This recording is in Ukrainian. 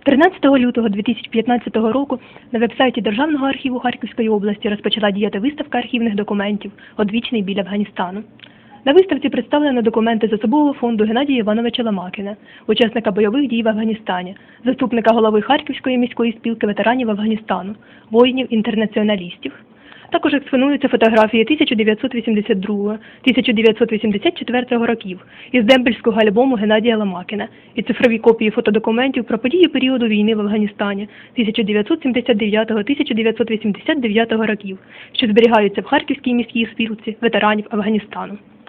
13 лютого 2015 року на веб-сайті Державного архіву Харківської області розпочала діяти виставка архівних документів «Одвічний біль Афганістану». На виставці представлено документи з особового фонду Геннадія Івановича Ломакіна, учасника бойових дій в Афганістані, заступника голови Харківської міської спілки ветеранів Афганістану, воїнів-інтернаціоналістів. Також експонуються фотографії 1982-1984 років із дембельського альбому Геннадія Ломакіна і цифрові копії фотодокументів про події періоду війни в Афганістані 1979-1989 років, що зберігаються в Харківській міській спілці ветеранів Афганістану.